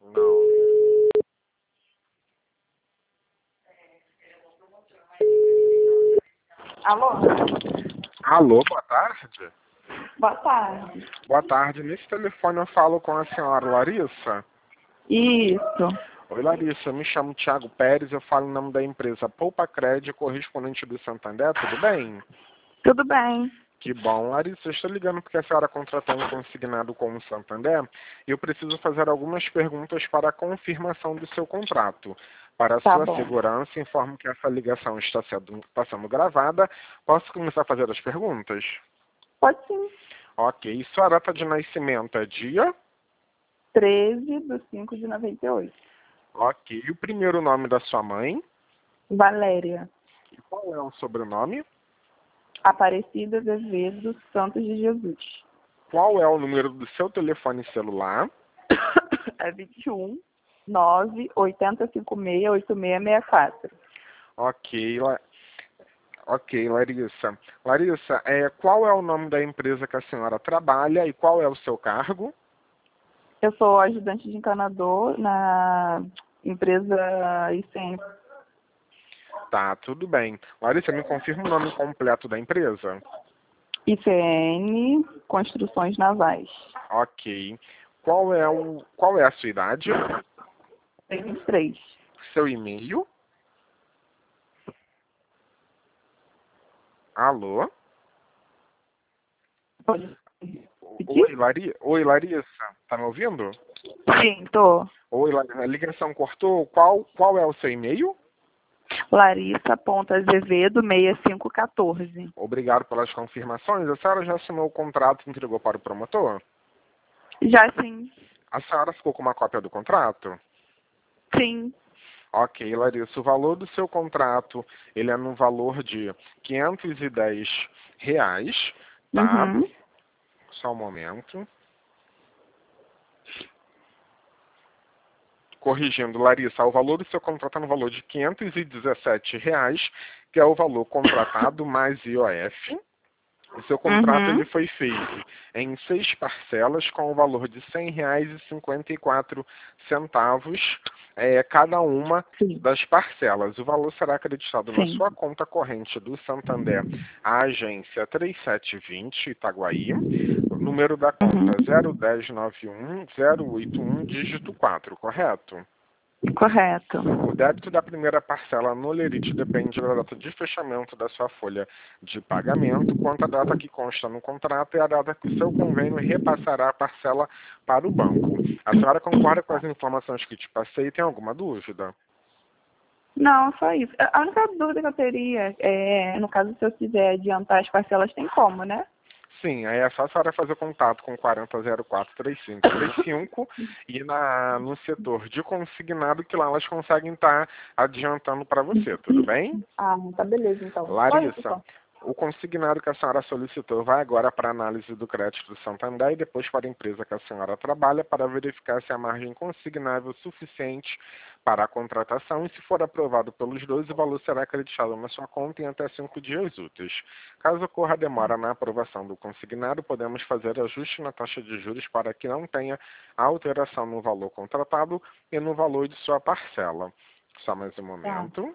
Não. Alô? Alô, boa tarde. Boa tarde. Boa tarde. Nesse telefone eu falo com a senhora Larissa. Isso. Oi, Larissa. Eu me chamo Thiago Pérez. Eu falo em nome da empresa Poupa Crédito, correspondente do Santander. Tudo bem? Tudo bem. Que bom. Larissa, eu estou ligando porque a senhora contratou um consignado com o Santander e eu preciso fazer algumas perguntas para a confirmação do seu contrato. Para a Tá sua bom. segurança, informo que essa ligação está sendo gravada. Posso começar a fazer as perguntas? Pode sim. Ok. Sua data de nascimento é dia? 13/5/98. Ok. E o primeiro nome da sua mãe? Valéria. E qual é o sobrenome? Aparecida Azevedo Santos de Jesus. Qual é o número do seu telefone celular? É 21 9 8056 8664. Ok, ok, Larissa. Larissa, qual é o nome da empresa que a senhora trabalha e qual é o seu cargo? Eu sou ajudante de encanador na empresa ICN. Tá, tudo bem. Larissa, me confirma o nome completo da empresa? ICN Construções Navais. Ok. Qual é a sua idade? 23. Seu e-mail? Alô? Pode repetir? Oi, Larissa. Tá me ouvindo? Sim, tô. Oi, Larissa. A ligação cortou. Qual é o seu e-mail? Larissa.azevedo6514. Obrigado pelas confirmações. A senhora já assinou o contrato e entregou para o promotor? Já sim. A senhora ficou com uma cópia do contrato? Sim. Ok, Larissa. O valor do seu contrato, ele é no valor de R$ 510, tá? Uhum. Só um momento. Corrigindo, Larissa, o valor do seu contrato é no valor de R$ 517, que é o valor contratado mais IOF. O seu contrato Uhum. ele foi feito em 6 parcelas com o valor de R$ 100,54, cada uma Sim. das parcelas. O valor será acreditado na Sim. sua conta corrente do Santander, a agência 3720 Itaguaí, número da Uhum. conta 01091-081, dígito 4, correto? Correto. O débito da primeira parcela no lerite depende da data de fechamento da sua folha de pagamento, quanto a data que consta no contrato e a data que o seu convênio repassará a parcela para o banco. A senhora concorda com as informações que te passei? Tem alguma dúvida? Não, só isso. A única dúvida que eu teria é, no caso, se eu quiser adiantar as parcelas, tem como, né? Sim, aí é só a senhora fazer contato com 4004-3535 e no setor de consignado que lá elas conseguem estar adiantando para você, tudo bem? Ah, tá beleza, então. Só isso, Larissa, só. o consignado que a senhora solicitou vai agora para a análise do crédito do Santander e depois para a empresa que a senhora trabalha para verificar se a margem consignável é suficiente para a contratação e, se for aprovado pelos dois, o valor será acreditado na sua conta em até 5 dias úteis. Caso ocorra demora na aprovação do consignado, podemos fazer ajuste na taxa de juros para que não tenha alteração no valor contratado e no valor de sua parcela. Só mais um Tá. momento.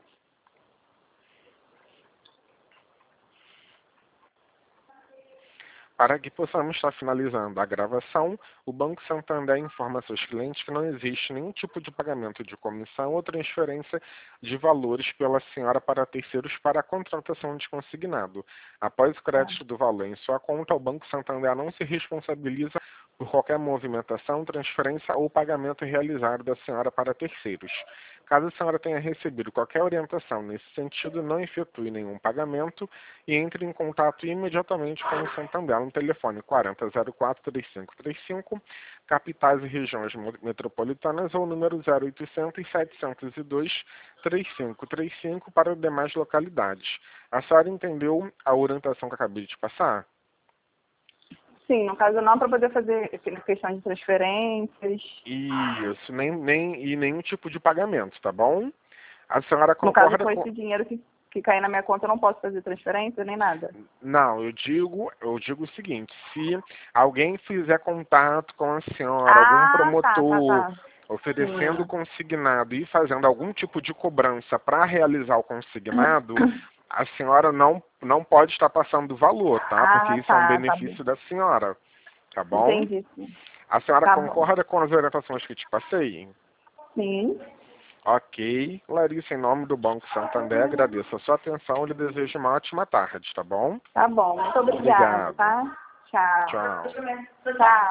Para que possamos estar finalizando a gravação, o Banco Santander informa a seus clientes que não existe nenhum tipo de pagamento de comissão ou transferência de valores pela senhora para terceiros para a contratação de consignado. Após o crédito do valor em sua conta, o Banco Santander não se responsabiliza por qualquer movimentação, transferência ou pagamento realizado da senhora para terceiros. Caso a senhora tenha recebido qualquer orientação nesse sentido, não efetue nenhum pagamento e entre em contato imediatamente com o Santander no telefone 4004-3535, capitais e regiões metropolitanas, ou número 0800-702-3535 para demais localidades. A senhora entendeu a orientação que eu acabei de te passar? Sim, no caso não para poder fazer questão de transferências. Isso, nenhum tipo de pagamento, tá bom? A senhora No caso, concorda com com... esse dinheiro que cair na minha conta, eu não posso fazer transferência nem nada. Não, eu digo o seguinte, se alguém fizer contato com a senhora, algum Ah, tá, tá, promotor, tá. oferecendo o consignado e fazendo algum tipo de cobrança para realizar o consignado, a senhora não pode estar passando o valor, tá? Porque isso é um benefício da senhora, tá bom? Entendi, sim. A senhora Tá concorda com as orientações que te passei? Sim. Ok. Larissa, em nome do Banco Santander, agradeço a sua atenção e lhe desejo uma ótima tarde, tá bom? Tá bom. Muito obrigada, Obrigado. tá? Tchau. Tchau. Tchau.